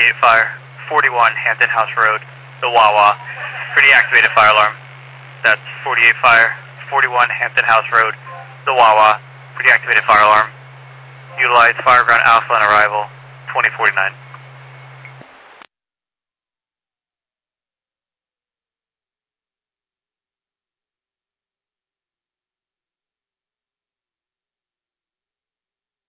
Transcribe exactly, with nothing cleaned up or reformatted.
forty-eight Fire, forty-one Hampton House Road, the Wawa, for deactivated fire alarm. That's forty-eight Fire, forty-one Hampton House Road, the Wawa, for deactivated fire alarm. Utilize Fireground Alpha on arrival, twenty forty-nine.